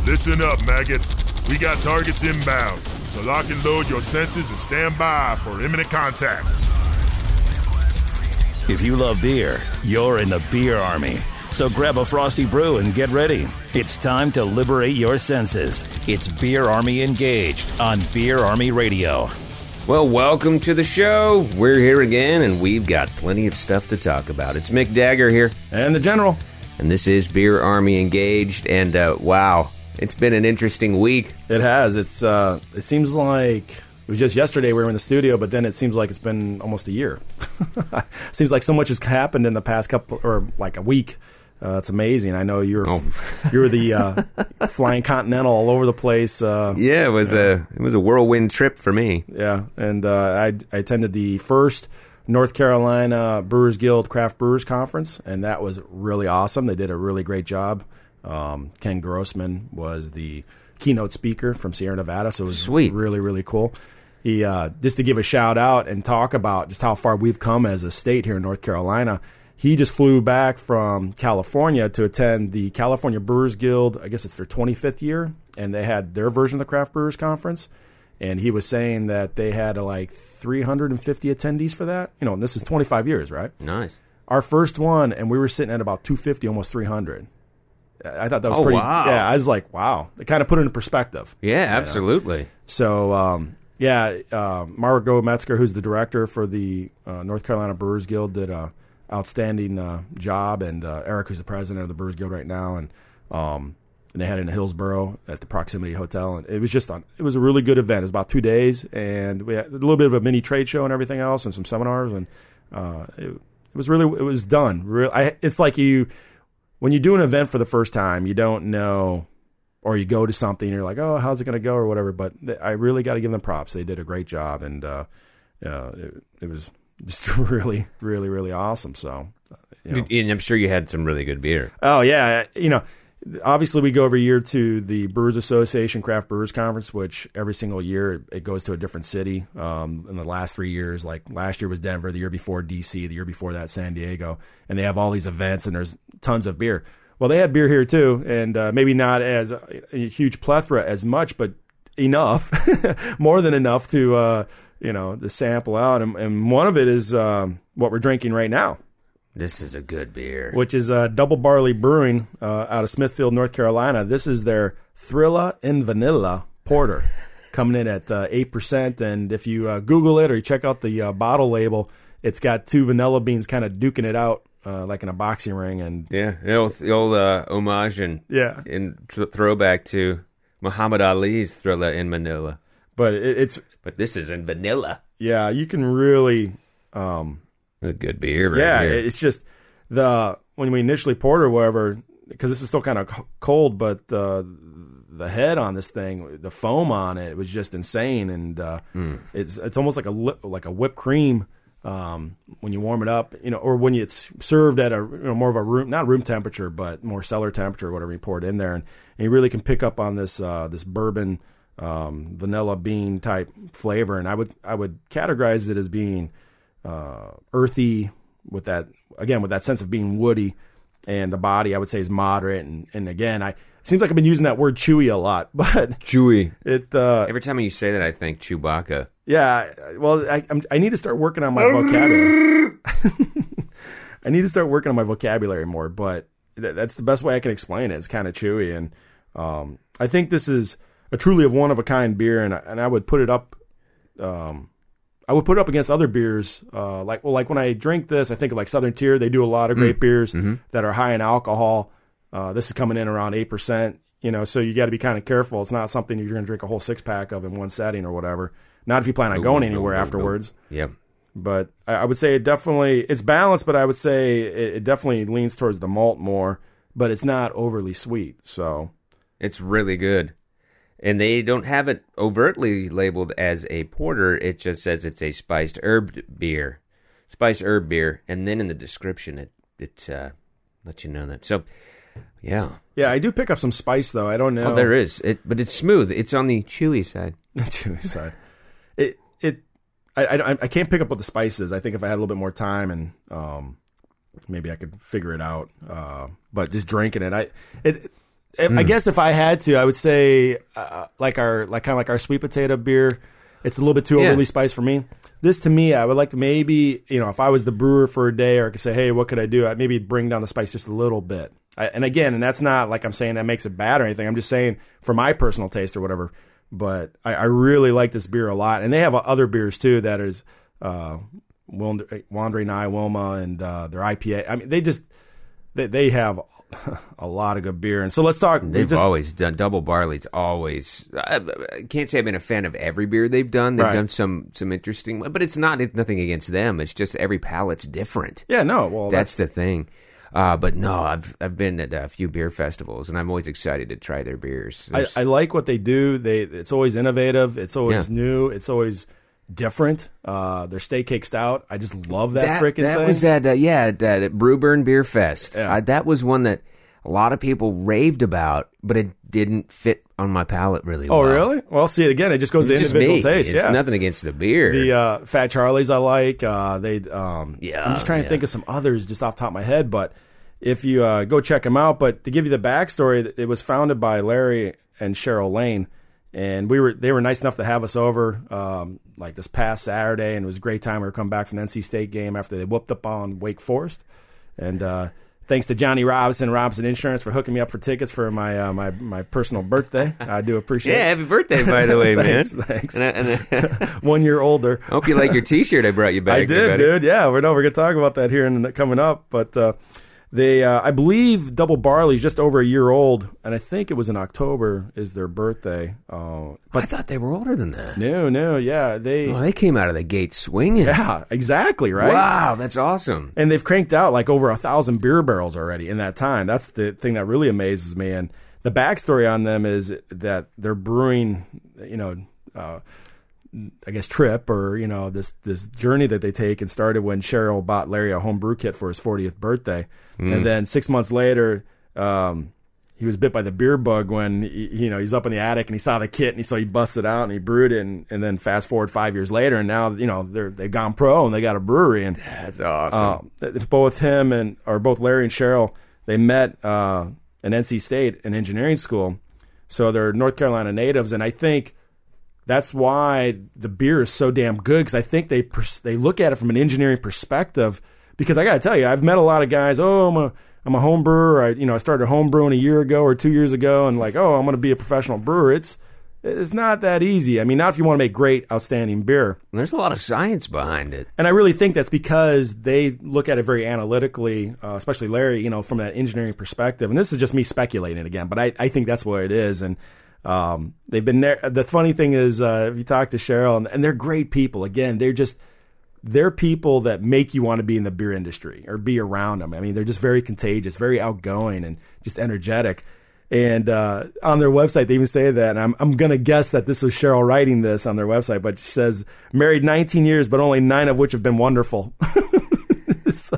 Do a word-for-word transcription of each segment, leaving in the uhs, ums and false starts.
Listen up, maggots. We got targets inbound, so lock and load your senses and stand by for imminent contact. If you love beer, you're in the beer army. So grab a Frosty Brew and get ready. It's time to liberate your senses. It's Beer Army Engaged on Beer Army Radio. Well, welcome to the show. We're here again, and we've got plenty of stuff to talk about. It's Mick Dagger here. And the General. And this is Beer Army Engaged, and uh, wow, it's been an interesting week. It has. It's. Uh, it seems like it was just yesterday we were in the studio, but then it seems like it's been almost a year. Seems like so much has happened in the past couple, or like a week. Uh, it's amazing. I know you're oh. you're the uh, flying Continental all over the place. Uh, yeah, it was uh, a it was a whirlwind trip for me. Yeah, and uh, I, I attended the first North Carolina Brewers Guild Craft Brewers Conference, and that was really awesome. They did a really great job. Um, Ken Grossman was the keynote speaker from Sierra Nevada, so it was Sweet. really, really cool. He uh, just to give a shout out and talk about just how far we've come as a state here in North Carolina. He just flew back from California to attend the California Brewers Guild. I guess it's their twenty-fifth year, and they had their version of the Craft Brewers Conference. And he was saying that they had like three hundred fifty attendees for that. You know, and this is twenty-five years, right? Nice. Our first one, and we were sitting at about two hundred fifty, almost three hundred. I thought that was oh, pretty. Wow. Yeah, I was like, wow. It kind of put it in perspective. Yeah, absolutely. You know? So, um, yeah, uh, Margot Metzger, who's the director for the uh, North Carolina Brewers Guild, did a outstanding uh, job, and uh, Eric, who's the president of the Brewers Guild right now, and um, and they had it in Hillsborough at the Proximity Hotel, and it was just on. It was a really good event. It was about two days, and we had a little bit of a mini trade show and everything else, and some seminars, and uh, it, it was really it was done. Real, I, it's like you when you do an event for the first time, you don't know, or you go to something, and you're like, oh, how's it going to go, or whatever. But I really got to give them props. They did a great job, and uh, uh, it, it was. Just really, really, really awesome. So, you know. And I'm sure you had some really good beer. Oh, yeah. You know, obviously we go every year to the Brewers Association Craft Brewers Conference, which every single year it goes to a different city. Um, in the last three years, like last year was Denver, the year before D C, the year before that San Diego. And they have all these events, and there's tons of beer. Well, they had beer here too, and uh, maybe not as a, a huge plethora as much, but enough, more than enough to, uh, you know, to sample out. And, and one of it is um, what we're drinking right now. This is a good beer. Which is uh, Double Barley Brewing uh, out of Smithfield, North Carolina. This is their Thrilla in Vanilla Porter, coming in at uh, eight percent. And if you uh, Google it or you check out the uh, bottle label, it's got two vanilla beans kind of duking it out uh, like in a boxing ring. And yeah, the old, the old uh, homage and, yeah. and th- throwback to Muhammad Ali's Thrilla in Manila. But it, it's... But this is in vanilla. Yeah, you can really... Um, a good beer right yeah, here. It's just the... When we initially poured or whatever, because this is still kind of cold, but uh, the head on this thing, the foam on it, was just insane. And uh, mm. it's it's almost like a lip, like a whipped cream um, when you warm it up, you know, or when it's served at a you know, more of a room, not room temperature, but more cellar temperature, or whatever you pour it in there. And, and you really can pick up on this uh, this bourbon um, vanilla bean type flavor. And I would I would categorize it as being uh, earthy with that, again, with that sense of being woody, and the body I would say is moderate. And, and again, I it seems like I've been using that word chewy a lot, but chewy. It uh, every time you say that, I think Chewbacca. Yeah, well, I I'm, I need to start working on my vocabulary. I need to start working on my vocabulary more, but th- that's the best way I can explain it. It's kind of chewy, and um, I think this is a truly a one of a kind beer, and I, and I would put it up. Um, I would put it up against other beers, uh, like well, like when I drink this, I think of like Southern Tier. They do a lot of great mm. beers mm-hmm. that are high in alcohol. Uh, this is coming in around eight percent, you know, so you got to be kind of careful. It's not something you're going to drink a whole six pack of in one setting or whatever. Not if you plan on no, going no, anywhere no, no, afterwards. No. Yep. But I, I would say it definitely it's balanced, but I would say it, it definitely leans towards the malt more. But it's not overly sweet, so it's really good. And they don't have it overtly labeled as a porter. It just says it's a spiced herb beer, spiced herb beer, and then in the description it it uh, lets you know that. So, yeah, yeah, I do pick up some spice though. I don't know. Oh, there is it, but it's smooth. It's on the chewy side. The chewy side. It it I, I I can't pick up what the spice is. I think if I had a little bit more time and um maybe I could figure it out. Uh, but just drinking it, I it. I guess if I had to, I would say uh, like our like kind of like our sweet potato beer. It's a little bit too Yeah. overly spiced for me. This to me, I would like to maybe, you know, if I was the brewer for a day, or I could say, hey, what could I do? I'd maybe bring down the spice just a little bit. I, and again, and that's not like I'm saying that makes it bad or anything. I'm just saying for my personal taste or whatever. But I, I really like this beer a lot, and they have other beers too that is uh, Wandering Eye, Wilma, and uh, their I P A. I mean, they just they they have a lot of good beer. And so let's talk. They've just, always done double barley's always. I, I can't say I've been a fan of every beer they've done. They've Right. done some some interesting, but it's not it's nothing against them. It's just every palate's different. yeah, no, well, That's that's, the thing. Uh, but no, I've I've been at a few beer festivals, and I'm always excited to try their beers. I, There's- I like what they do. They it's always innovative. It's always Yeah. new. It's always different. Uh, their Steak Cake Stout. I just love that, that freaking that thing. was at uh, yeah at, uh, at Brewburn Beer Fest. Yeah. Uh, that was one that a lot of people raved about, but it didn't fit on my palate really oh, well. really? Well, see, again, it just goes It's to just individual me. taste. It's yeah. nothing against the beer. The uh, Fat Charlies I like. Uh, they um, Yeah, I'm just trying to yeah. think of some others just off the top of my head, but if you uh, go check them out. But to give you the backstory, it was founded by Larry and Cheryl Lane, and we were they were nice enough to have us over um, like this past Saturday, and it was a great time. We were coming back from the N C State game after they whooped up on Wake Forest, and uh, thanks to Johnny Robinson, Robinson Insurance, for hooking me up for tickets for my uh, my my personal birthday. I do appreciate yeah, it. happy birthday, by the way, man. Thanks, thanks. And I, and I One year older. hope you like your T-shirt I brought you back. I did, buddy. dude. Yeah, we're no, we're gonna talk about that here in the, coming up. But uh, they, uh, I believe, Double Barley's just over a year old, and I think it was in October is their birthday. Uh, I but thought they were older than that. no, no, yeah, they, Oh, they came out of the gate swinging. yeah, exactly, right. Wow, that's awesome. And they've cranked out like over a thousand beer barrels already in that time. That's the thing that really amazes me. And the backstory on them is that they're brewing, you know, uh, I guess trip or you know this this journey that they take and started when Cheryl bought Larry a home brew kit for his fortieth birthday, and then six months later, um, he was bit by the beer bug when he, you know he's up in the attic and he saw the kit and he so he busted out and he brewed it, and, and then fast forward five years later and now you know they're they've gone pro and they got a brewery, and That's awesome. uh, both him and or both Larry and Cheryl, they met uh, in N C State in engineering school, so they're North Carolina natives, and I think that's why the beer is so damn good, because I think they pers- they look at it from an engineering perspective. Because I got to tell you, I've met a lot of guys. Oh, I'm a I'm a home brewer. I you know I started home brewing a year ago or two years ago, and like, oh, I'm going to be a professional brewer. It's it's not that easy. I mean, not if you want to make great, outstanding beer. There's a lot of science behind it. And I really think that's because they look at it very analytically, uh, especially Larry, you know, from that engineering perspective. And this is just me speculating again, but I, I think that's what it is. And um, they've been there. The funny thing is, uh, if you talk to Cheryl, and, and they're great people. Again, they're just they're people that make you want to be in the beer industry or be around them. I mean, they're just very contagious, very outgoing, and just energetic. And uh, on their website, they even say that. And I'm I'm gonna guess that this was Cheryl writing this on their website, but she says married nineteen years, but only nine of which have been wonderful. so,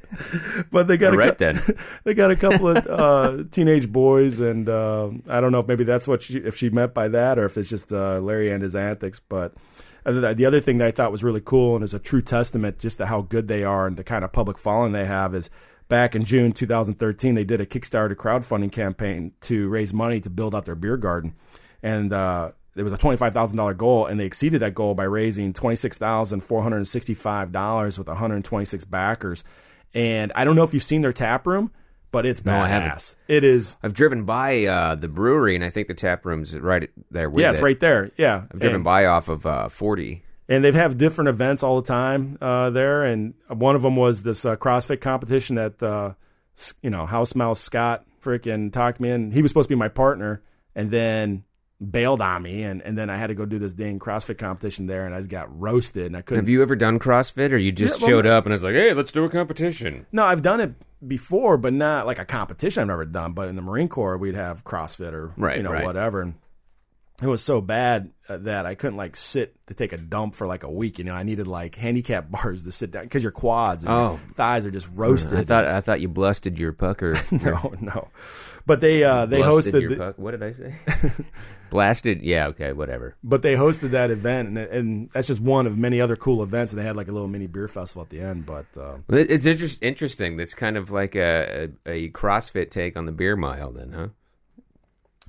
but they got All a, right, cou- then. they got a couple of uh, teenage boys, and uh, I don't know if maybe that's what she, if she meant by that, or if it's just uh, Larry and his antics. But the other thing that I thought was really cool and is a true testament just to how good they are and the kind of public following they have is back in June two thousand thirteen, they did a Kickstarter crowdfunding campaign to raise money to build out their beer garden. And uh, it was a twenty-five thousand dollars goal, and they exceeded that goal by raising twenty-six thousand four hundred sixty-five dollars with one hundred twenty-six backers. And I don't know if you've seen their tap room, but it's No, I badass. haven't. It is. I've driven by uh, the brewery, and I think the tap room's right there with Yeah, it. it's right there. Yeah. I've driven And- by off of uh, forty. And they have different events all the time uh, there. And one of them was this uh, CrossFit competition that, uh, s- you know, House Mouse Scott freaking talked me in. He was supposed to be my partner and then bailed on me. And, and then I had to go do this dang CrossFit competition there. And I just got roasted. And I couldn't. Have you ever done CrossFit, or you just Yeah, well, showed up and it's like, hey, let's do a competition? No, I've done it before, but not like a competition I've never done. But in the Marine Corps, we'd have CrossFit or, Right, you know, right. whatever. And it was so bad uh, that I couldn't like sit to take a dump for like a week. You know, I needed like handicap bars to sit down because your quads and Oh. your thighs are just roasted. I thought I thought you blusted your pucker. no, no. But they uh, they Blusted hosted your the, puck. What did I say? Blasted? Yeah, okay, whatever. but they hosted that event, and, and that's just one of many other cool events. And they had like a little mini beer festival at the end. But uh, Well, it- It's inter- interesting. That's kind of like a, a, a CrossFit take on the beer mile, then, huh?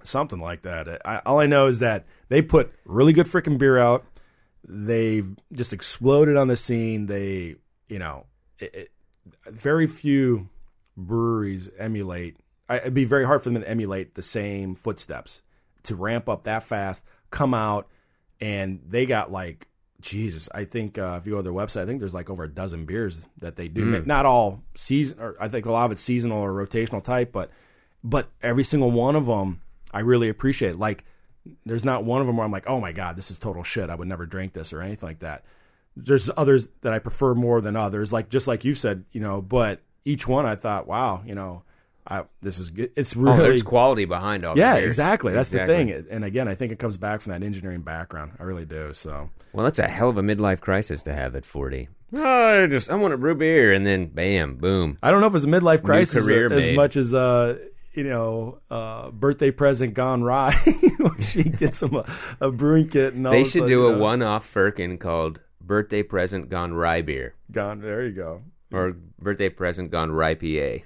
Something like that. I, all I know is that they put really good freaking beer out. They've just exploded on the scene. They, you know, it, it, very few breweries emulate. I, it'd be very hard for them to emulate the same footsteps to ramp up that fast, come out, and they got like, Jesus, I think uh, if you go to their website, I think there's like over a dozen beers that they do. Mm. Not all season, or I think a lot of it's seasonal or rotational type, but but every single one of them I really appreciate. Like, there's not one of them where I'm like, oh my God, this is total shit. I would never drink this or anything like that. There's others that I prefer more than others, like just like you said, you know. But each one I thought, wow, you know, I, this is good. It's really, oh, there's quality behind all. Yeah, the beers. exactly. That's exactly. the thing. And again, I think it comes back from that engineering background. I really do. So. Well, that's a hell of a midlife crisis to have at forty. Oh, I just I want to brew beer, and then bam, boom. I don't know if it's a midlife crisis career as made. much as uh, you know, uh, birthday present gone awry. Where she gets them a, a brewing kit, and all they of a should sudden, do you a know, one-off Firkin called "Birthday Present Gone Rye Beer" gone. There you go. or "Birthday Present Gone Rye P A."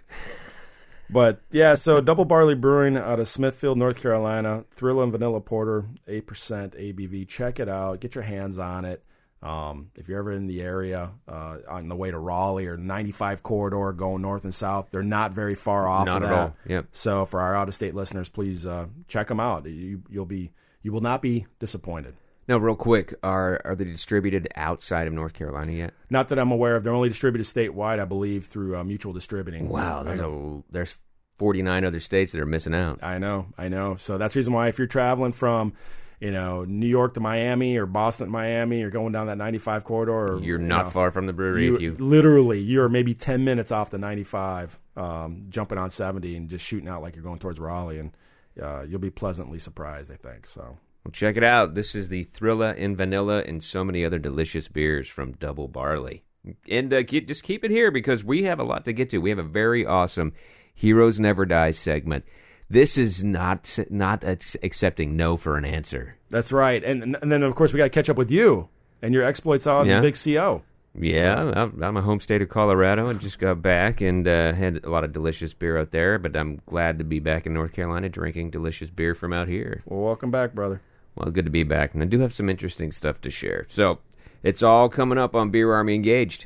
But yeah, so Double Barley Brewing out of Smithfield, North Carolina, Thrilla and Vanilla Porter, eight percent A B V. Check it out. Get your hands on it. Um, if you're ever in the area, uh, on the way to Raleigh or ninety-five corridor going north and south, they're not very far off Not of at that. all. Yep. So for our out-of-state listeners, please uh, check them out. You, you'll be, you will not be disappointed. Now, real quick, are are they distributed outside of North Carolina yet? Not that I'm aware of. They're only distributed statewide, I believe, through uh, Mutual Distributing. Wow, I there's know. a there's forty-nine other states that are missing out. I know, I know. So that's the reason why if you're traveling from, you know, New York to Miami or Boston to Miami or going down that ninety-five corridor, or, You're you not know, far from the brewery you, if you. literally you're maybe ten minutes off the ninety-five, um, jumping on seventy and just shooting out like you're going towards Raleigh, and uh, you'll be pleasantly surprised, I think. So. Well, check it out. This is the Thrilla in Vanilla and so many other delicious beers from Double Barley. And uh, keep, just keep it here because we have a lot to get to. We have a very awesome Heroes Never Die segment. This is not not accepting no for an answer. That's right. And and then, of course, we got to catch up with you and your exploits on Yeah. the Big C O. Yeah, I'm I'm a home state of Colorado and just got back and uh, had a lot of delicious beer out there. But I'm glad to be back in North Carolina drinking delicious beer from out here. Well, welcome back, brother. Well, good to be back. And I do have some interesting stuff to share. So it's all coming up on Beer Army Engaged.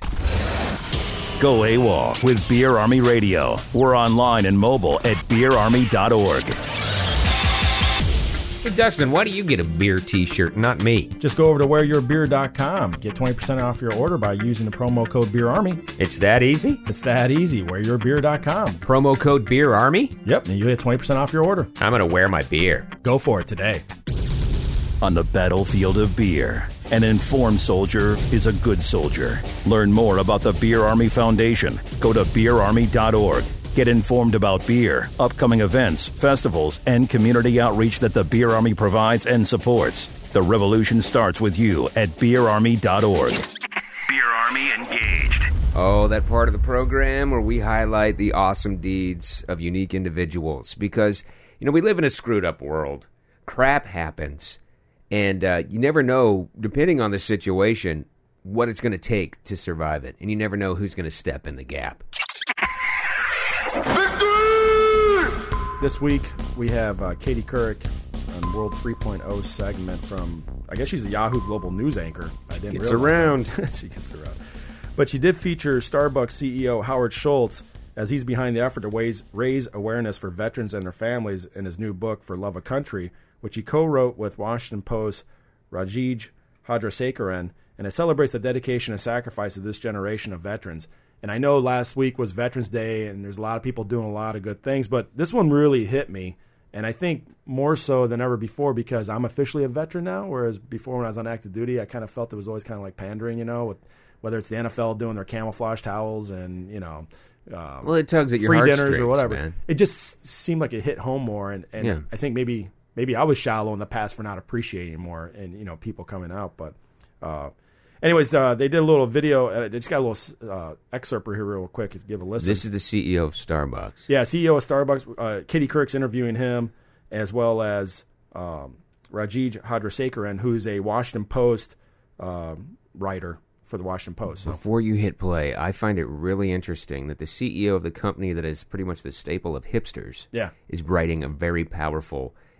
Go AWOL with Beer Army Radio. We're online and mobile at beer army dot org. Hey, Dustin, why do you get a beer t-shirt, not me? Just go over to where your beer dot com. Get twenty percent off your order by using the promo code BeerArmy. It's that easy? It's that easy. where your beer dot com. Promo code Beer Army? Yep, and you get twenty percent off your order. I'm going to wear my beer. Go for it today. On the battlefield of beer, an informed soldier is a good soldier. Learn more about the Beer Army Foundation. Go to beer army dot org. Get informed about beer, upcoming events, festivals, and community outreach that the Beer Army provides and supports. The revolution starts with you at beer army dot org. Beer Army engaged. Oh, that part of the program where we highlight the awesome deeds of unique individuals. Because, you know, we live in a screwed up world. Crap happens. And uh, you never know, depending on the situation, what it's going to take to survive it. And you never know who's going to step in the gap. This week, we have uh, Katie Couric on World three point oh segment from, I guess she's a Yahoo Global News anchor. I didn't Gets realize around. that. She gets around. But she did feature Starbucks C E O Howard Schultz as he's behind the effort to raise, raise awareness for veterans and their families in his new book, For Love of Country, which he co-wrote with Washington Post Rajij Hadrasekaran, and it celebrates the dedication and sacrifice of this generation of veterans. And I know last week was Veterans Day, and there's a lot of people doing a lot of good things, but this one really hit me, and I think more so than ever before because I'm officially a veteran now, whereas before when I was on active duty, I kind of felt it was always kind of like pandering, you know, with whether it's the N F L doing their camouflage towels and, you know, um, Well, it tugs at your free heartstrings, dinners or whatever. man. It just seemed like it hit home more, and, and Yeah. I think maybe maybe I was shallow in the past for not appreciating more and, you know, people coming out, but uh, anyways, uh, they did a little video. Uh, they just got a little uh, excerpt here real quick if you give a listen. This is the C E O of Starbucks. Yeah, C E O of Starbucks. Uh, Katie Couric's interviewing him, as well as um, Rajij Hadrasekaran, who's a Washington Post uh, writer for the Washington Post. So. Before you hit play, I find it really interesting that the C E O of the company that is pretty much the staple of hipsters Yeah. is writing a very powerful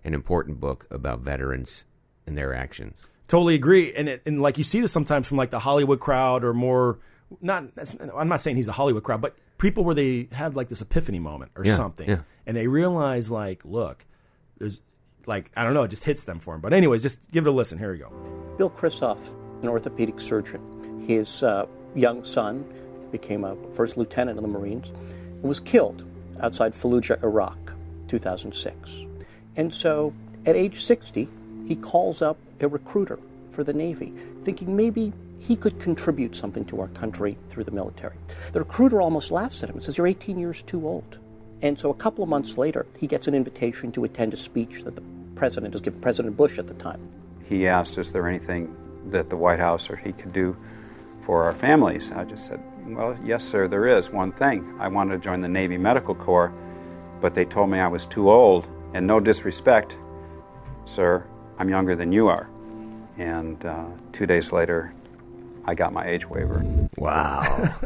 an important book about veterans and their actions. Totally agree. And it, and like you see this sometimes from like the Hollywood crowd or more, not, I'm not saying he's a Hollywood crowd, but people where they have like this epiphany moment or Yeah, something. yeah. And they realize like, look, there's like, I don't know, it just hits them for him. But anyways, just give it a listen. Here we go. Bill Krisoff, an orthopedic surgeon. His uh, young son became a first lieutenant in the Marines and was killed outside Fallujah, Iraq, two thousand six. And so at age sixty, he calls up a recruiter for the Navy, thinking maybe he could contribute something to our country through the military. The recruiter almost laughs at him and says, "You're eighteen years too old." And so a couple of months later, he gets an invitation to attend a speech that the president has given, President Bush at the time. He asked, is there anything that the White House or he could do for our families? I just said, well, yes, sir, there is one thing. I wanted to join the Navy Medical Corps, but they told me I was too old. And no disrespect, sir, I'm younger than you are. And uh, two days later, I got my age waiver. Wow.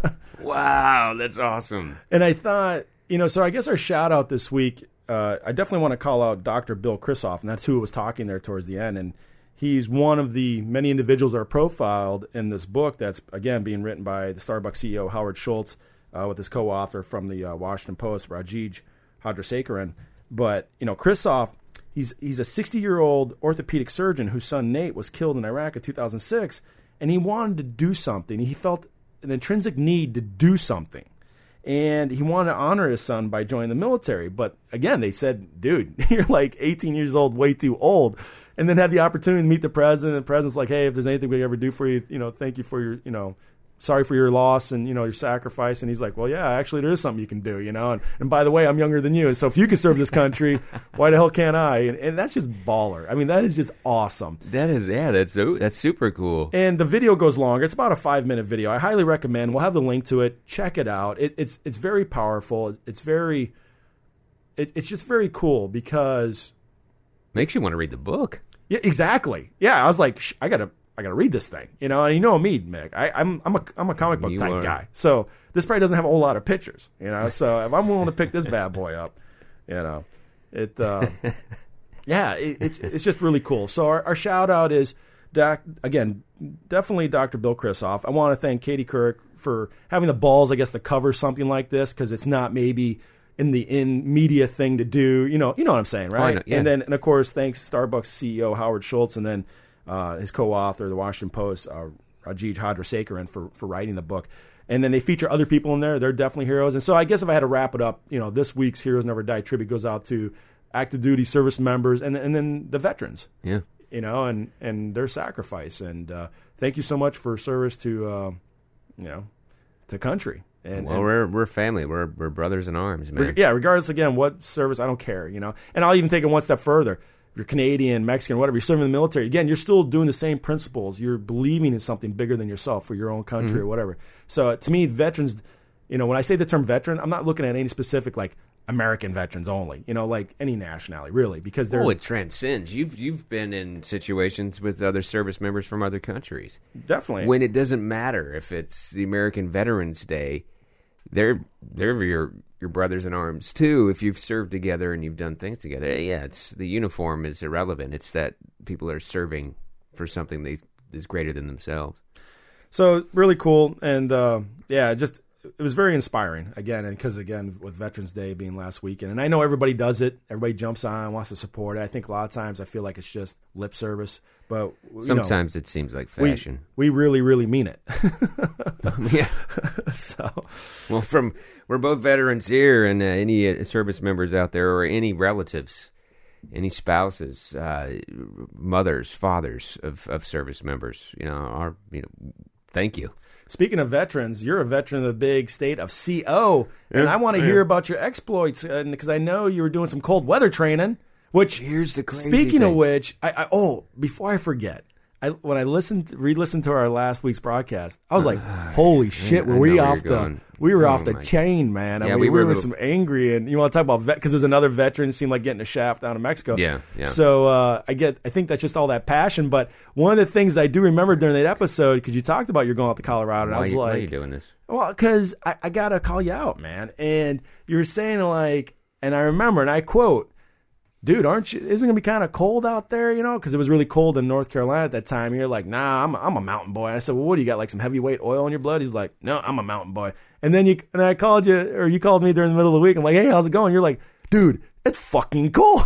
Wow, that's awesome. And I thought, you know, so I guess our shout out this week, uh, I definitely want to call out Doctor Bill Krisoff, and that's who was talking there towards the end. And he's one of the many individuals that are profiled in this book that's, again, being written by the Starbucks C E O, Howard Schultz, uh, with his co-author from the uh, Washington Post, Rajij Chandrasekaran. But, you know, Krisoff, he's he's a sixty-year-old orthopedic surgeon whose son Nate was killed in Iraq in two thousand six, and he wanted to do something. He felt an intrinsic need to do something. And he wanted to honor his son by joining the military. But again, they said, dude, you're like eighteen years old, way too old. And then had the opportunity to meet the president. And the president's like, hey, if there's anything we can ever do for you, you know, thank you for your, you know, sorry for your loss and, you know, your sacrifice. And he's like, well, yeah, actually there is something you can do, you know. And, and by the way, I'm younger than you. So if you can serve this country, why the hell can't I? And, and that's just baller. I mean, that is just awesome. That is, yeah, that's that's super cool. And the video goes longer. It's about a five-minute video. I highly recommend. We'll have the link to it. Check it out. It, it's it's very powerful. It's very, it, it's just very cool because Makes you want to read the book. yeah, exactly. Yeah, I was like, Shh, I gotta, I gotta read this thing. You know, and you know me, Mick. I, I'm, I'm a, I'm a comic book You type are. guy. So this probably doesn't have a whole lot of pictures. You know, so if I'm willing to pick this bad boy up, you know, it, uh, yeah, it, it's it's just really cool. So our, our shout out is, doc, again, definitely Doctor Bill Krisoff. I want to thank Katie Couric for having the balls, I guess, to cover something like this because it's not maybe in the in media thing to do. You know, you know what I'm saying, I right? know, yeah. And then, and of course, thanks Starbucks C E O Howard Schultz, and then uh, his co-author, the Washington Post, uh, Rajij Chandrasekaran, for for writing the book. And then they feature other people in there. They're definitely heroes. And so I guess if I had to wrap it up, you know, this week's Heroes Never Die tribute goes out to active duty service members and and then the veterans. Yeah. You know, and, and their sacrifice. And uh, thank you so much for service to, uh, you know, to country. And, Well, and we're we're family. We're we're brothers in arms, man. re- yeah, regardless, again, what service, I don't care, you know. And I'll even take it one step further. If you're Canadian, Mexican, whatever, you're serving in the military, again, you're still doing the same principles. You're believing in something bigger than yourself for your own country or whatever. So uh, to me, veterans, you know, when I say the term veteran, I'm not looking at any specific, like, American veterans only, you know, like any nationality, really, because they're Oh, it transcends. You've you've been in situations with other service members from other countries. definitely. When it doesn't matter if it's the American Veterans Day, they're they're your your brothers in arms too. If you've served together and you've done things together, yeah, it's the uniform is irrelevant. It's that people are serving for something that is greater than themselves. So really cool, and uh, yeah, just it was very inspiring again, and because again with Veterans Day being last weekend, and I know everybody does it, everybody jumps on, wants to support it. I think a lot of times I feel like it's just lip service, but you Sometimes know, it seems like we, fashion. we really, really mean it. Yeah. So Well, from we're both veterans here, and uh, any uh, service members out there, or any relatives, any spouses, uh, mothers, fathers of, of service members, you know, are you know, thank you. speaking of veterans, you're a veteran of the big state of C O, and I want to hear about your exploits because I know you were doing some cold weather training. Which Here's the crazy speaking of thing. which, I, I oh before I forget, I when I listened re-listened to our last week's broadcast, I was like, holy shit, I were know we where off you're the going. we were Oh off the my- chain, man. I Yeah, mean, we we were were a some angry, and you want to talk about vet because there's another veteran seemed like getting a shaft down in Mexico. Yeah, yeah. So uh, I get, I think that's just all that passion. But one of the things that I do remember during that episode, because you talked about you're going out to Colorado, and Why, I was you- why like, are you doing this? well, because I, I got to call you out, man. And you were saying, like, and I remember, and I quote, dude, aren't you? Isn't it gonna be kind of cold out there? You know, because it was really cold in North Carolina at that time. And you're like, nah, I'm a, I'm a mountain boy. And I said, well, what do you got? Like some heavyweight oil in your blood? He's like, no, I'm a mountain boy. And then you and I called you, or you called me during the middle of the week. I'm like, hey, how's it going? You're like, dude, it's fucking cold.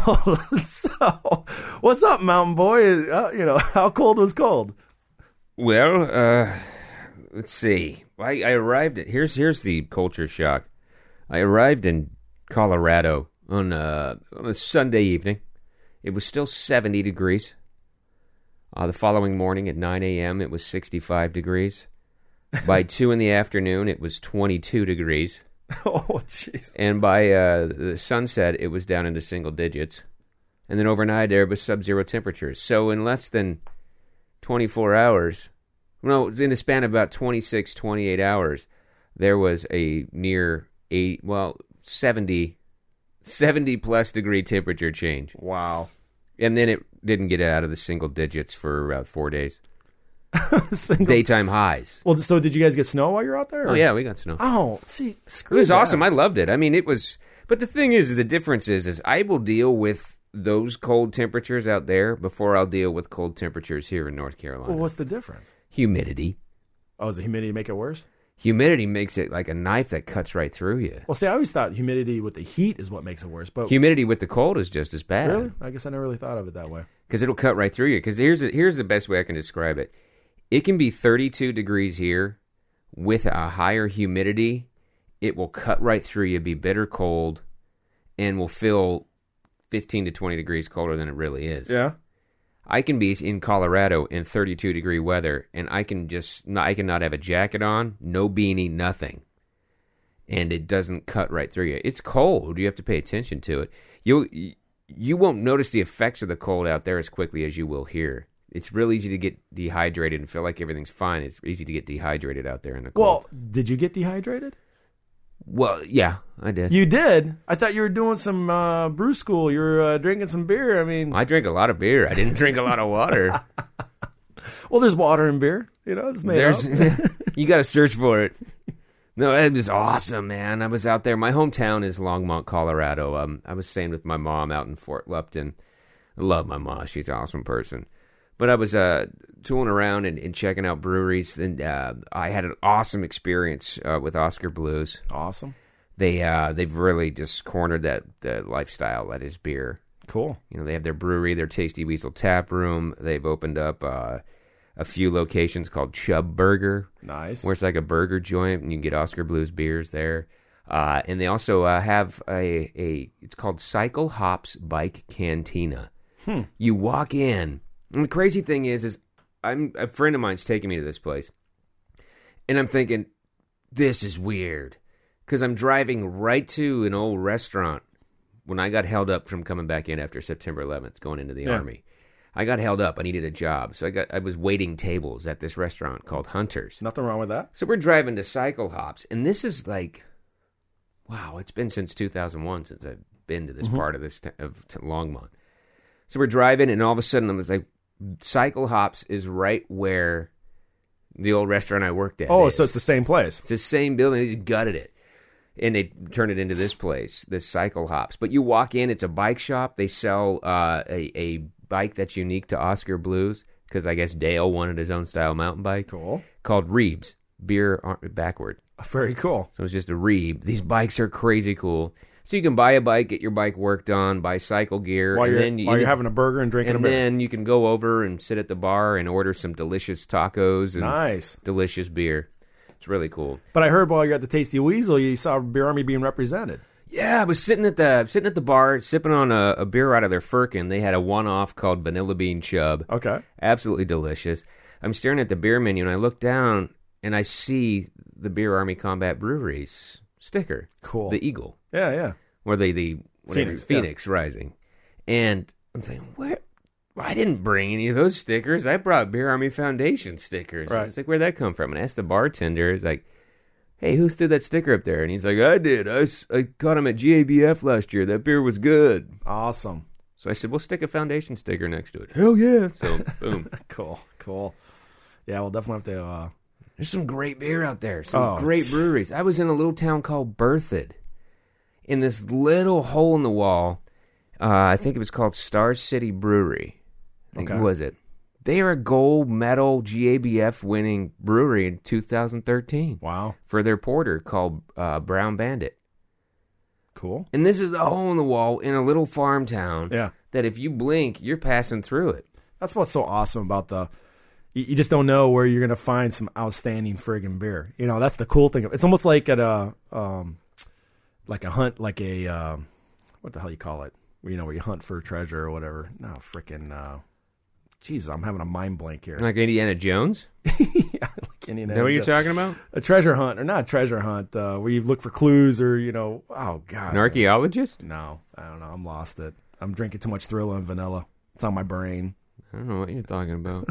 So, what's up, mountain boy? Uh, you know, how cold was cold? Well, uh, let's see. I, I arrived at here's here's the culture shock. I arrived in Colorado on, uh, on a Sunday evening. It was still seventy degrees. Uh, the following morning at nine a.m. it was sixty-five degrees. By two in the afternoon, it was twenty-two degrees. Oh, jeez. And by uh, the sunset, it was down into single digits. And then overnight, there was sub-zero temperatures. So in less than twenty-four hours, no, in the span of about twenty-six, twenty-eight hours, there was a near eight, well, seventy, seventy plus degree temperature change. Wow. And then it didn't get out of the single digits for about four days. Single- Daytime highs. Well, so did you guys get snow while you were out there? Oh, or- yeah, we got snow. Oh, see, screw It was that. awesome. I loved it. I mean, it was, but the thing is, the difference is, is I will deal with those cold temperatures out there before I'll deal with cold temperatures here in North Carolina. Well, what's the difference? Humidity. Oh, does the humidity make it worse? Humidity makes it like a knife that cuts right through you. Well, see, I always thought humidity with the heat is what makes it worse. But Humidity with the cold is just as bad. really, I guess I never really thought of it that way. Because it'll cut right through you. Because here's the, here's the best way I can describe it. It can be thirty-two degrees here with a higher humidity. It will cut right through you, be bitter cold, and will feel fifteen to twenty degrees colder than it really is. Yeah. I can be in Colorado in thirty-two degree weather, and I can just not, I can not have a jacket on, no beanie, nothing, and it doesn't cut right through you. It's cold. You have to pay attention to it. You you won't notice the effects of the cold out there as quickly as you will here. It's real easy to get dehydrated and feel like everything's fine. It's easy to get dehydrated out there in the cold. Well, did you get dehydrated? Well, yeah, I did. You did? I thought you were doing some uh, brew school. You were uh, drinking some beer. I mean, I drank a lot of beer. I didn't drink a lot of water. well, there's water in beer. You know, it's made There's, up. you got to search for it. No, it was awesome, man. I was out there. My hometown is Longmont, Colorado. Um, I was staying with my mom out in Fort Lupton. I love my mom. She's an awesome person. But I was uh, tooling around and, and checking out breweries, and uh, I had an awesome experience uh, with Oscar Blues. Awesome. They uh, they've really just cornered that, that lifestyle that is beer. Cool. You know, they have their brewery, their Tasty Weasel Tap Room. They've opened up uh, a few locations called Chub Burger. Nice. Where it's like a burger joint, and you can get Oscar Blues beers there. Uh, and they also uh, have a, a, it's called Cycle Hops Bike Cantina. Hmm. You walk in, and the crazy thing is, is I'm a friend of mine's taking me to this place, and I'm thinking, this is weird, because I'm driving right to an old restaurant when I got held up from coming back in after September eleventh, going into the Yeah. Army. I got held up. I needed a job, so I got I was waiting tables at this restaurant called Hunter's. Nothing wrong with that. So we're driving to Cycle Hops, and this is like, wow, it's been since two thousand one since I've been to this Mm-hmm. part of this t- of t- Longmont. So we're driving, and all of a sudden I was like, Cycle Hops is right where the old restaurant I worked at Oh, is. so it's the same place. It's the same building. They just gutted it. And they turned it into this place, this Cycle Hops. But you walk in, it's a bike shop. They sell uh, a, a bike that's unique to Oscar Blues, because I guess Dale wanted his own style mountain bike. Cool. Called Reebs, beer ar- backward. Very cool. So it's just a Reeb. These bikes are crazy cool. So you can buy a bike, get your bike worked on, buy cycle gear. While and you're, then you, while you're having a burger and drinking and a beer. then you can go over and sit at the bar and order some delicious tacos and Nice. delicious beer. It's really cool. But I heard while you're at the Tasty Weasel, you saw Beer Army being represented. Yeah, I was sitting at the sitting at the bar, sipping on a, a beer out of their firkin. They had a one-off called Vanilla Bean Chub. Okay. Absolutely delicious. I'm staring at the beer menu, and I look down, and I see the Beer Army Combat Breweries sticker. Cool. The Eagle. Yeah, yeah. Or the, the whatever, Phoenix, Phoenix Rising. And I'm thinking, where? I didn't bring any of those stickers. I brought Beer Army Foundation stickers. Right. It's like, where'd that come from? And I asked the bartender, it's like, hey, who threw that sticker up there? And he's like, I did. I, s- I caught him at G A B F last year. That beer was good. Awesome. So I said, we'll stick a Foundation sticker next to it. Hell yeah. So, boom. Cool, cool. Yeah, we'll definitely have to... Uh, There's some great beer out there. Some Oh. great breweries. I was in a little town called Berthoud. In this little hole in the wall Uh, I think it was called Star City Brewery. I think, Okay. Who was it? They are a gold medal G A B F winning brewery in two thousand thirteen. Wow. For their porter called uh, Brown Bandit. Cool. And this is a hole in the wall in a little farm town. Yeah. That if you blink, you're passing through it. That's what's so awesome about the. You you just don't know where you're gonna find some outstanding friggin' beer. You know, that's the cool thing. It's almost like at a, um, like a hunt, like a, um, what the hell you call it? You know, where you hunt for treasure or whatever. No, frickin', uh, Jesus, I'm having a mind blank here. Like Indiana Jones? Yeah, like Indiana Is that what you're Jones. talking about? A treasure hunt, or not a treasure hunt, uh, where you look for clues, or you know, oh god, An archaeologist? No, I don't know. I'm lost it. I'm drinking too much Thrilla and vanilla. It's on my brain. I don't know what you're talking about.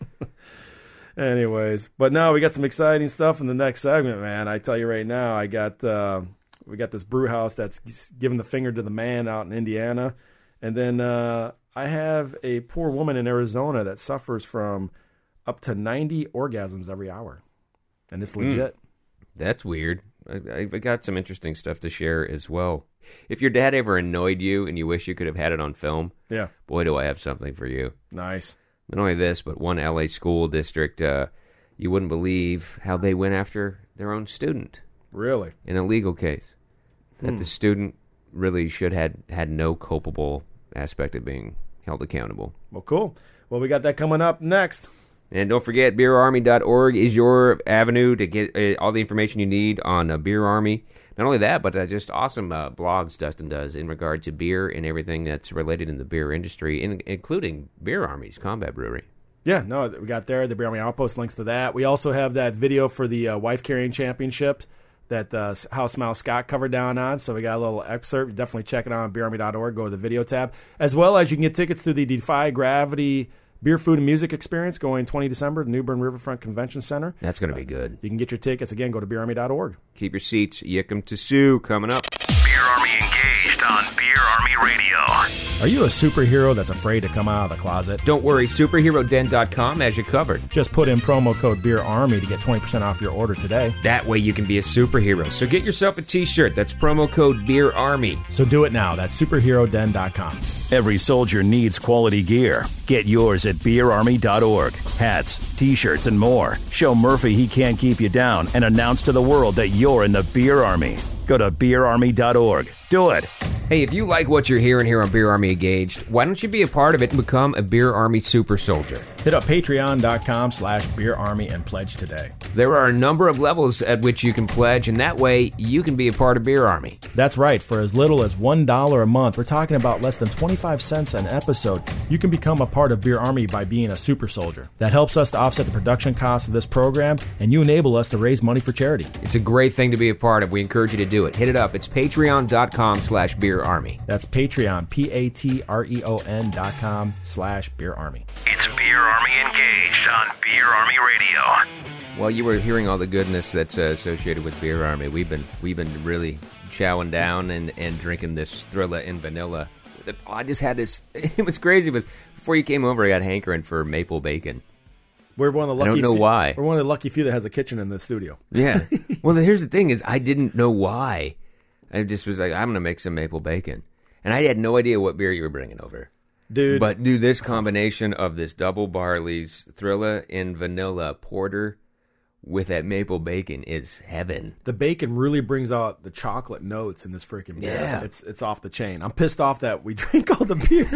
Anyways, but no, we got some exciting stuff in the next segment, man. I tell you right now, I got uh, we got this brew house that's giving the finger to the man out in Indiana, and then uh, I have a poor woman in Arizona that suffers from up to ninety orgasms every hour, and it's legit. Mm, that's weird. I, I've got some interesting stuff to share as well. If your dad ever annoyed you and you wish you could have had it on film, yeah, boy, do I have something for you. Nice. Not only this, but one L A school district, uh, you wouldn't believe how they went after their own student. Really? In a legal case. That Hmm. the student really should had had no culpable aspect of being held accountable. Well, cool. Well, we got that coming up next. And don't forget, beer army dot org is your avenue to get uh, all the information you need on uh, Beer Army. Not only that, but uh, just awesome uh, blogs Dustin does in regard to beer and everything that's related in the beer industry, in, including Beer Army's Combat Brewery. Yeah, no, we got there. The Beer Army Outpost links to that. We also have that video for the uh, Wife Carrying Championship that uh, House Mouse Scott covered down on. So we got a little excerpt. Definitely check it out on beer army dot org. Go to the video tab. As well as you can get tickets to the Defy Gravity Beer, Food, and Music Experience going the twentieth of December to New Bern Riverfront Convention Center. That's going to be good. You can get your tickets. Again, go to beer army dot org. Keep your seats. Yikum to Sue coming up. Beer Army engaged on Beer Army Radio. Are you a superhero that's afraid to come out of the closet? Don't worry, superhero den dot com has you covered. Just put in promo code BeerArmy to get twenty percent off your order today. That way you can be a superhero. So get yourself a t-shirt. That's promo code BeerArmy. So do it now. That's superhero den dot com. Every soldier needs quality gear. Get yours at beer army dot org. Hats, t-shirts, and more. Show Murphy he can't keep you down and announce to the world that you're in the Beer Army. Go to beer army dot org. Do it. Hey, if you like what you're hearing here on Beer Army Engaged, why don't you be a part of it and become a Beer Army super soldier? Hit up patreon dot com slash beer army and pledge today. There are a number of levels at which you can pledge, and that way you can be a part of Beer Army. That's right. For as little as one dollar a month, we're talking about less than twenty-five cents an episode, you can become a part of Beer Army by being a super soldier. That helps us to offset the production costs of this program, and you enable us to raise money for charity. It's a great thing to be a part of. We encourage you to do it. Hit it up. It's patreon dot com slash beer army. That's Patreon, P A T R E O N dot com slash beer army. It's Beer Army engaged on Beer Army Radio. Well, you were hearing all the goodness that's uh, associated with Beer Army. We've been we've been really chowing down and, and drinking this Thrilla and vanilla. I just had this. It was crazy. It was before you came over, I got hankering for maple bacon. We're one of the I lucky don't know few, why. We're one of the lucky few that has a kitchen in the studio. Yeah. Well, here's the thing: is I didn't know why. I just was like, I'm gonna make some maple bacon, and I had no idea what beer you were bringing over. Dude. But dude, this combination of this double barley's Thrilla and vanilla porter with that maple bacon is heaven. The bacon really brings out the chocolate notes in this freaking beer. Yeah. It's it's off the chain. I'm pissed off that we drink all the beer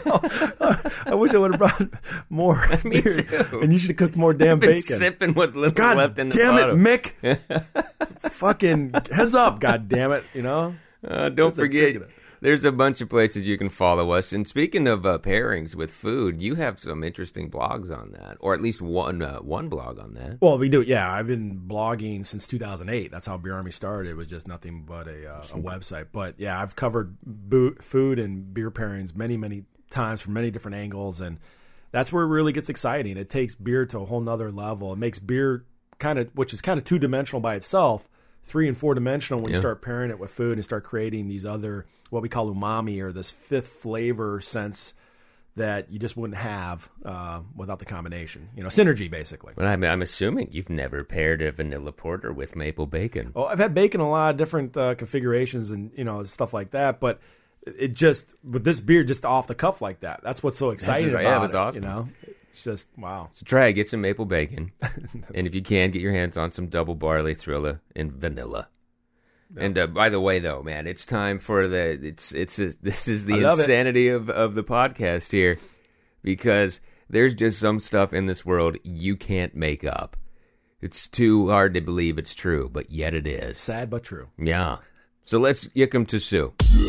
now. I wish I would have brought more Me beer. too. And you should have cooked more damn I've been bacon. sipping what's little God left in the damn bottle. it, Mick. Fucking heads up, god damn it, you know? Uh, don't Just a forget, biscuit. there's a bunch of places you can follow us. And speaking of uh, pairings with food, you have some interesting blogs on that, or at least one uh, one blog on that. Well, we do. Yeah, I've been blogging since two thousand eight. That's how Beer Army started. It was just nothing but a, uh, a website. But yeah, I've covered bo- food and beer pairings many, many times from many different angles. And that's where it really gets exciting. It takes beer to a whole nother level. It makes beer kind of, which is kind of two dimensional by itself, three and four dimensional when Yeah. you start pairing it with food and start creating these other, what we call umami, or this fifth flavor sense that you just wouldn't have uh, without the combination. You know, synergy, basically. But I'm, I'm assuming you've never paired a vanilla porter with maple bacon. Oh, I've had bacon in a lot of different uh, configurations and, you know, stuff like that. But it just with this beer just off the cuff like that. That's what's so exciting about yeah, it was it. awesome. You know, it's just wow. So try it. Get some maple bacon, and if you can, get your hands on some double barley Thrilla and vanilla. And uh, by the way, though, man, it's time for the it's it's this is the insanity of, of the podcast here, because there's just some stuff in this world you can't make up. It's too hard to believe it's true, but yet it is. Sad but true. Yeah. So let's yick 'em to Sue.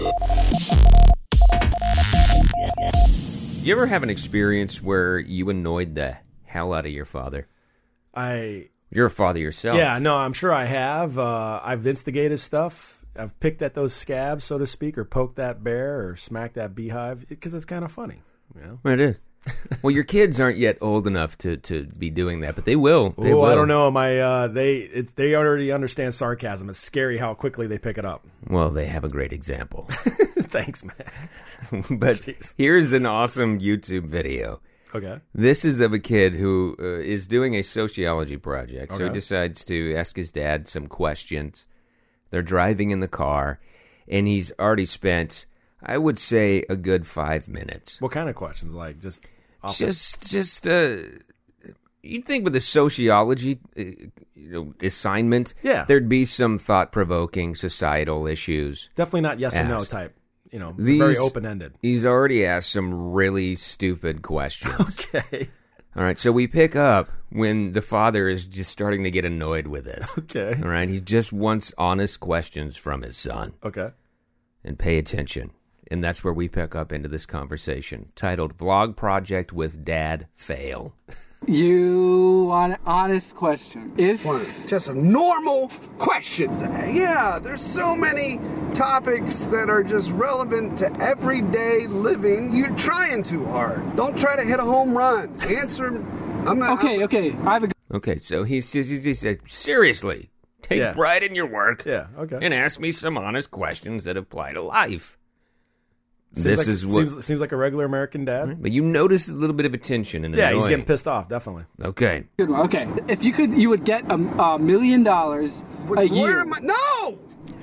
You ever have an experience where you annoyed the hell out of your father? I. You're a father yourself. Yeah, no, I'm sure I have. Uh, I've instigated stuff. I've picked at those scabs, so to speak, or poked that bear, or smacked that beehive, because it's kind of funny. You know? Well, it is. Well, your kids aren't yet old enough to, to be doing that, but they will. They oh, will. I don't know. My uh, they it, they already understand sarcasm. It's scary how quickly they pick it up. Well, they have a great example. Thanks, man. But Jeez. Here's an awesome YouTube video. Okay. This is of a kid who uh, is doing a sociology project. So he Okay. decides to ask his dad some questions. They're driving in the car, and he's already spent, I would say, a good five minutes. What kind of questions? Like just off Just, just, uh, you'd think with a sociology, uh, you know, assignment, Yeah. there'd be some thought-provoking societal issues. definitely not yes and no asked. type. You know, These- very open ended. He's already asked some really stupid questions. Okay. All right, so we pick up when the father is just starting to get annoyed with this. Okay. All right, he just wants honest questions from his son. Okay. And pay attention. And that's where we pick up into this conversation, titled Vlog Project with Dad Fail. You want an honest question? If Just a normal question. Yeah, there's so many topics that are just relevant to everyday living. You're trying too hard. Don't try to hit a home run. Answer. I'm not. okay, okay, I have a Okay, so he says, he said, seriously, take Yeah. pride in your work Yeah. Okay. and ask me some honest questions that apply to life. Seems this like, is what. seems, seems like a regular American dad. But you notice a little bit of a tension and Yeah, he's annoying. getting pissed off. Definitely. Okay. good one. Okay, if you could, you would get a, a million dollars a Where year. am I? No!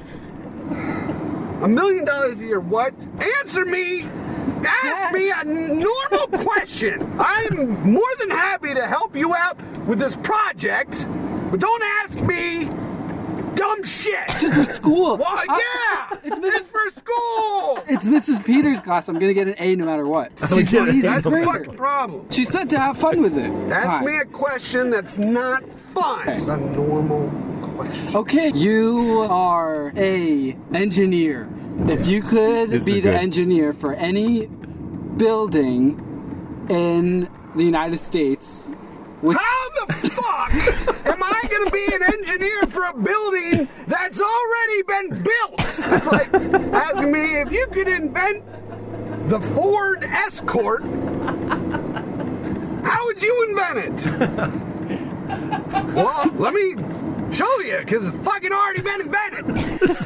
A million dollars a year, what? Answer me! Ask me a normal question! I'm more than happy to help you out with this project, but don't ask me dumb shit! Just for school. What? I- Yeah! it's It's Missus for school! It's Missus Peters' class. I'm gonna get an A no matter what. Oh, She's yeah, an easy That's the grader. fucking problem. She said to have fun with it. Ask Fine. me a question that's not fun. It's a normal question. Okay, you are a engineer. If you could This be is the good. engineer for any building in the United States, with How the fuck am I going to be an engineer for a building that's already been built? It's like asking me if you could invent the Ford Escort, how would you invent it? Well, let me show you, because it's fucking already been invented.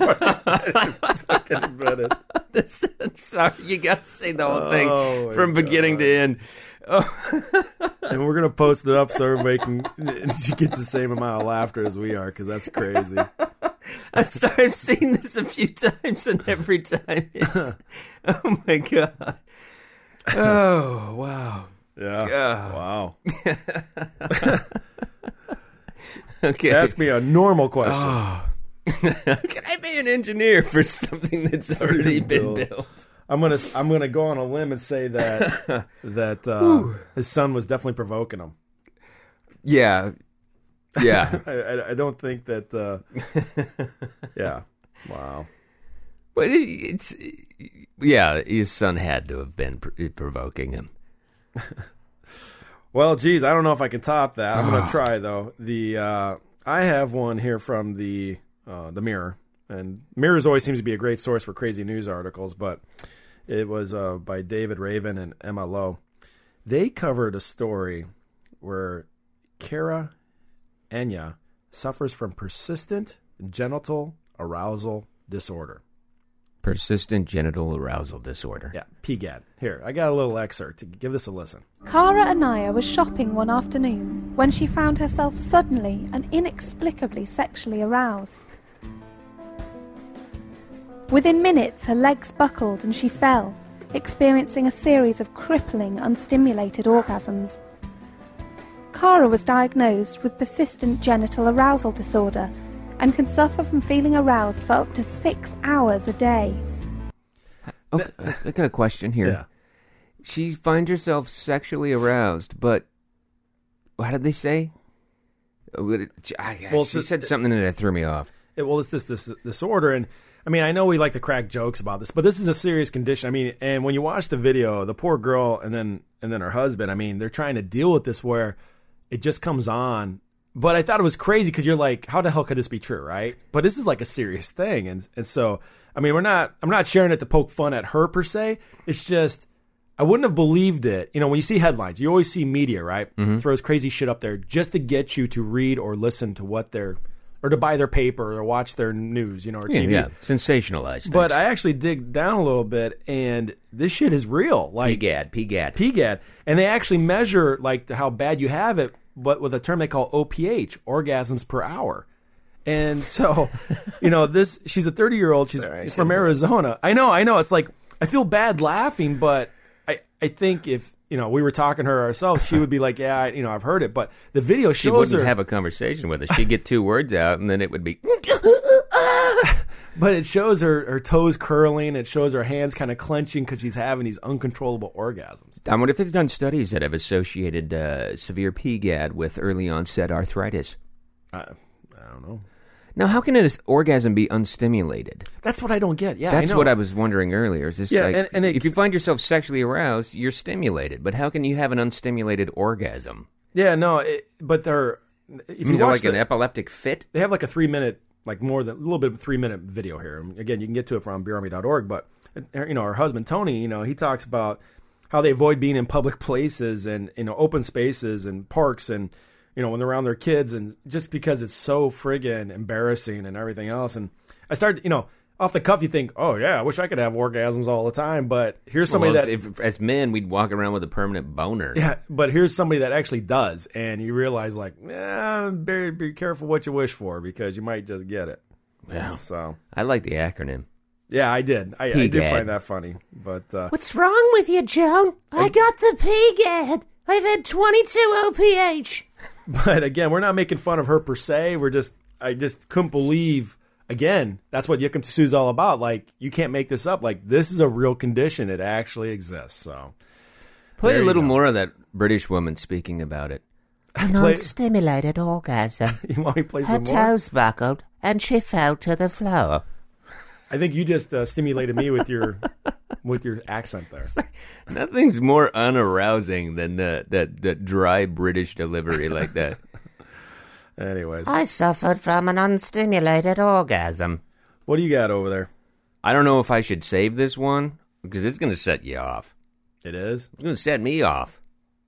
This, sorry, you got to say the whole thing Oh, my from beginning to end. And we're gonna post it up so everybody can get the same amount of laughter as we are, because that's crazy. I'm sorry, I've seen this a few times, and every time it's, oh my god, oh wow, Yeah. Yeah. Wow. okay. Ask me a normal question. Oh. Can I be an engineer for something that's already been built. built? I'm gonna I'm gonna go on a limb and say that that uh, his son was definitely provoking him. Yeah, yeah. I, I, I don't think that. Uh, yeah. Wow. But it's yeah. His son had to have been pr- provoking him. Well, geez, I don't know if I can top that. I'm gonna try though. The uh, I have one here from the uh, the Mirror, and Mirrors always seems to be a great source for crazy news articles, but it was uh, by David Raven and Emma Lowe. They covered a story where Kara Enya suffers from persistent genital arousal disorder. Persistent genital arousal disorder. Yeah, P G A D. Here, I got a little excerpt. Give this a listen. Cara Anaya was shopping one afternoon when she found herself suddenly and inexplicably sexually aroused. Within minutes, her legs buckled and she fell, experiencing a series of crippling, unstimulated orgasms. Cara was diagnosed with persistent genital arousal disorder and can suffer from feeling aroused for up to six hours a day. Okay, I got a question here. Yeah. She finds herself sexually aroused, but how did they say? Well, she said something that threw me off. It, well, it's this, this disorder, and I mean, I know we like to crack jokes about this, but this is a serious condition. I mean, and when you watch the video, the poor girl and then and then her husband, I mean, they're trying to deal with this where it just comes on. But I thought it was crazy because you're like, how the hell could this be true, right? But this is like a serious thing, and and so I mean, we're not. I'm not sharing it to poke fun at her per se. It's just I wouldn't have believed it. You know, when you see headlines, you always see media, right? Mm-hmm. Throws crazy shit up there just to get you to read or listen to what they're. Or to buy their paper or watch their news, you know, or yeah, T V. Yeah, sensationalized. But I actually dig down a little bit, and this shit is real. Like P GAD, P GAD. P GAD. And they actually measure like how bad you have it, but with a term they call O P H, orgasms per hour. And so, you know, this she's a thirty-year-old. She's Sorry, from Arizona. I know, I know. It's like, I feel bad laughing, but I, I think if... You know, we were talking to her ourselves. She would be like, "Yeah, I, you know, I've heard it." But the video shows she wouldn't her have a conversation with us. She'd get two words out, and then it would be. But it shows her her toes curling. It shows her hands kind of clenching because she's having these uncontrollable orgasms. I wonder if they've done studies that have associated uh, severe P GAD with early onset arthritis. Uh, I don't know. Now, how can an orgasm be unstimulated? That's what I don't get. Yeah, that's I know. what I was wondering earlier. Is this yeah, like and, and it, if you find yourself sexually aroused, you're stimulated, but how can you have an unstimulated orgasm? Yeah, no, it, but they're if you Is it watch like the, an epileptic fit? They have like a three minute, like more than a little bit of a three minute video here. Again, you can get to it from beer army dot org. But you know, her husband Tony, you know, he talks about how they avoid being in public places and you know open spaces and parks and. You know, when they're around their kids, and just because it's so friggin' embarrassing and everything else. And I started, you know, off the cuff, you think, oh, yeah, I wish I could have orgasms all the time. But here's somebody well, that... If, if, as men, we'd walk around with a permanent boner. Yeah, but here's somebody that actually does. And you realize, like, eh, be, be careful what you wish for because you might just get it. Yeah. So I like the acronym. Yeah, I did. I, I did find that funny. But uh, what's wrong with you, Joan? I, I got the P GAD. I've had twenty-two O P H. But again, we're not making fun of her per se. We're just, I just couldn't believe, again, that's what Yikum Tsu is all about. Like, you can't make this up. Like, this is a real condition. It actually exists. So, play a little more of that British woman speaking about it. An unstimulated orgasm. You want me to play Her some more? Her toes buckled, and she fell to the floor. I think you just uh, stimulated me with your with your accent there. Sorry. Nothing's more unarousing than the, that, that dry British delivery like that. Anyways. I suffered from an unstimulated orgasm. What do you got over there? I don't know if I should save this one, because it's going to set you off. It is? It's going to set me off.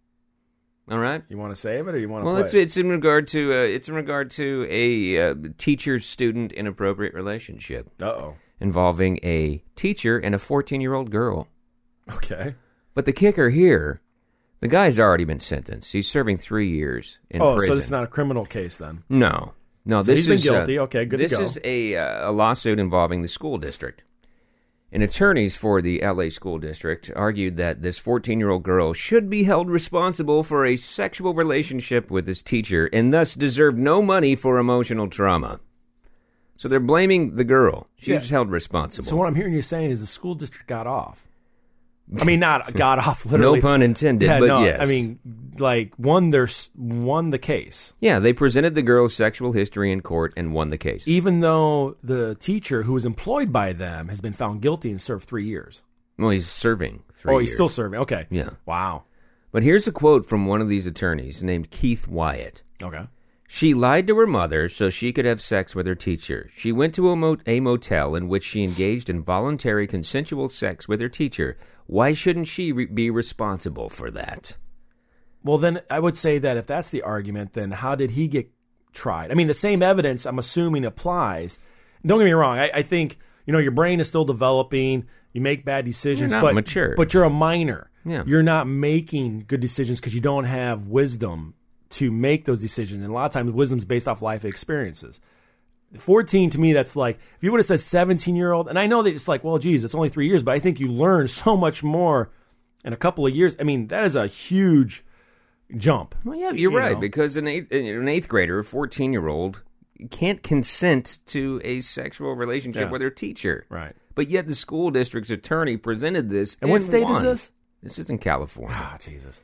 All right? You want to save it or you want to well, play it's, it? it's in regard to uh, it's in regard to a uh, teacher-student inappropriate relationship. Uh-oh. Involving a teacher and a fourteen-year-old girl. Okay. But the kicker here, the guy's already been sentenced. He's serving three years in oh, prison. Oh, so this is not a criminal case then? No. No, so this he's been is guilty. Uh, okay, good this to go. This is a, uh, a lawsuit involving the school district. And attorneys for the L A school district argued that this fourteen-year-old girl should be held responsible for a sexual relationship with his teacher and thus deserved no money for emotional trauma. So they're blaming the girl. She's yeah. held responsible. So what I'm hearing you saying is the school district got off. I mean, not got off literally. No pun intended, yeah, but no, yes. I mean, like, won, their, won the case. Yeah, they presented the girl's sexual history in court and won the case. Even though the teacher who was employed by them has been found guilty and served three years. Well, he's serving three Oh, years. he's still serving. Okay. Yeah. Wow. But here's a quote from one of these attorneys named Keith Wyatt. Okay. She lied to her mother so she could have sex with her teacher. She went to a, mot- a motel in which she engaged in voluntary consensual sex with her teacher. Why shouldn't she re- be responsible for that? Well, then I would say that if that's the argument, then how did he get tried? I mean, the same evidence, I'm assuming, applies. Don't get me wrong. I, I think, you know, your brain is still developing. You make bad decisions. You're not but, mature. But you're a minor. Yeah. You're not making good decisions because you don't have wisdom to make those decisions. And a lot of times wisdom's based off life experiences. fourteen to me, that's like, if you would have said seventeen year old, and I know that it's like, well, geez, it's only three years, but I think you learn so much more in a couple of years. I mean, that is a huge jump. Well, yeah, you're you right, know? because an eighth, an eighth grader, a fourteen year old, can't consent to a sexual relationship Yeah. with their teacher. Right. But yet the school district's attorney presented this. And what and state won. is this? This is in California. Ah, Jesus.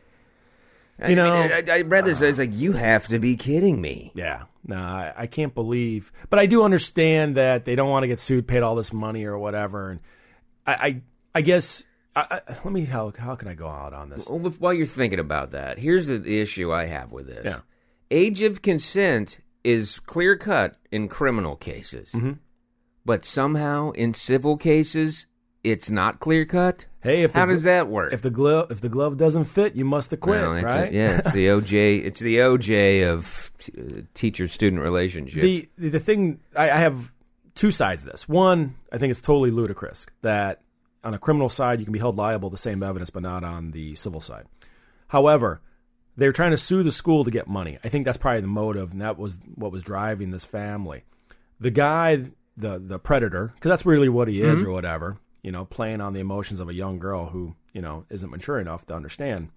I You know, mean, I, I read this. I was like, you have to be kidding me. Yeah. No, I, I can't believe. But I do understand that they don't want to get sued, paid all this money or whatever. And I, I, I guess, I, I, let me, how, how can I go out on this? Well, while you're thinking about that, here's the issue I have with this. Yeah. Age of consent is clear cut in criminal cases. Mm-hmm. But somehow in civil cases, it's not clear cut. Hey, if how the, does that work? If the glove if the glove doesn't fit, you must have quit, Well, it's right? A, yeah, it's the O J. It's the O J of uh, teacher-student relationship. The the thing I, I have two sides to this. One, I think it's totally ludicrous that on a criminal side you can be held liable the same evidence, but not on the civil side. However, they're trying to sue the school to get money. I think that's probably the motive, and that was what was driving this family. The guy, the the predator, because that's really what he is, Mm-hmm. or whatever. You know, playing on the emotions of a young girl who, you know, isn't mature enough to understand.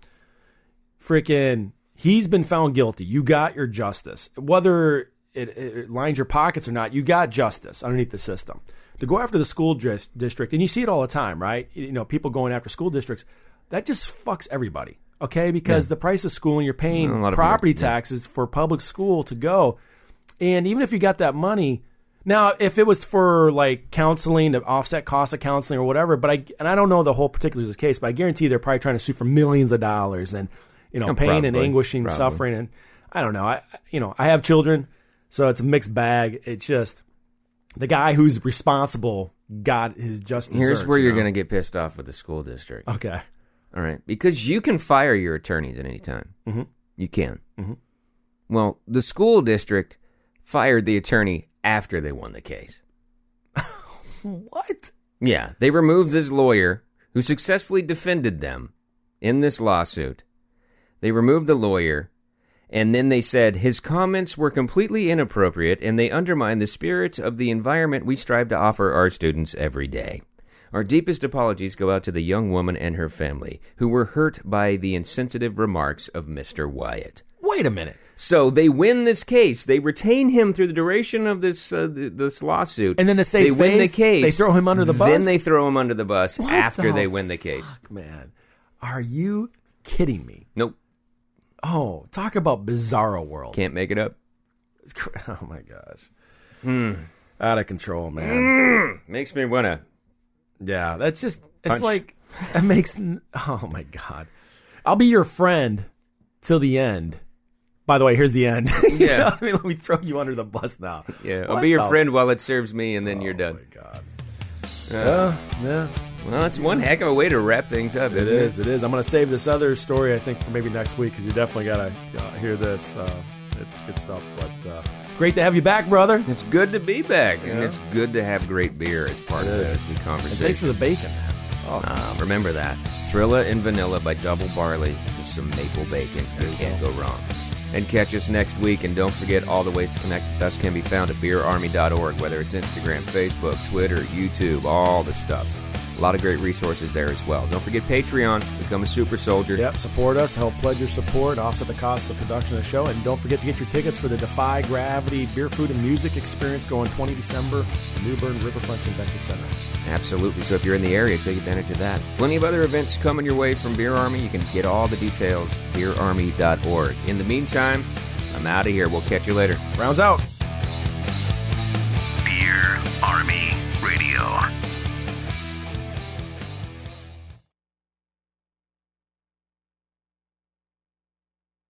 Freaking, he's been found guilty. You got your justice. Whether it, it lines your pockets or not, you got justice underneath the system. To go after the school dis- district, and you see it all the time, right? You know, people going after school districts, that just fucks everybody, okay? Because Yeah. the price of school, and you're paying A lot of property people, yeah. taxes for public school to go. And even if you got that money, now, if it was for like counseling to offset costs of counseling or whatever, but I and I don't know the whole particulars of this case, but I guarantee they're probably trying to sue for millions of dollars and you know Yeah, pain and probably, anguishing, probably. suffering, and I don't know. I you know I have children, so it's a mixed bag. It's just the guy who's responsible got his just Here's desserts, where you you're know? going to get pissed off with the school district. Okay. All right. Because you can fire your attorneys at any time. Mm-hmm. You can. Mm-hmm. Well, the school district fired the attorney after they won the case. What? Yeah. They removed this lawyer who successfully defended them in this lawsuit. They removed the lawyer, and then they said his comments were completely inappropriate and they undermine the spirit of the environment we strive to offer our students every day. Our deepest apologies go out to the young woman and her family who were hurt by the insensitive remarks of Mister Wyatt. Wait a minute. So they win this case. They retain him through the duration of this uh, th- this lawsuit. And then to save they win the face, case. they throw him under the bus? Then they throw him under the bus What after the they win the case. Fuck, man, are you kidding me? Nope. Oh, talk about bizarro world. Can't make it up. It's cr- Oh my gosh. Hmm. Out of control, man. Mm, makes me wanna. Yeah, that's just, it's Punch. like, it makes, n- oh my God. I'll be your friend till the end. By the way, here's the end. You Yeah. know what I mean, let me throw you under the bus now. Yeah, I'll What be your the friend while it serves me, and then you're done. Oh my God. Uh, Yeah, yeah. Well, that's one heck of a way to wrap things up. It isn't is, it is. I'm going to save this other story, I think, for maybe next week, because you definitely got to uh, hear this. Uh, it's good stuff. But uh, great to have you back, brother. It's good to be back, and Yeah. it's good to have great beer as part It of is. the, the And conversation. thanks for the bacon, man. Oh. Uh, remember that. Thrilla and Vanilla by Double Barley with some maple bacon. You can't go wrong. And catch us next week, and don't forget all the ways to connect with us can be found at beer army dot org, whether it's Instagram, Facebook, Twitter, YouTube, all the stuff. A lot of great resources there as well. Don't forget Patreon. Become a super soldier. Yep, support us, help pledge your support, offset the cost of the production of the show, and don't forget to get your tickets for the Defy Gravity Beer, Food, and Music Experience going the twentieth of December at New Bern Riverfront Convention Center. Absolutely. So if you're in the area, take advantage of that. Plenty of other events coming your way from Beer Army. You can get all the details, beer army dot org. In the meantime, I'm out of here. We'll catch you later. Rounds out.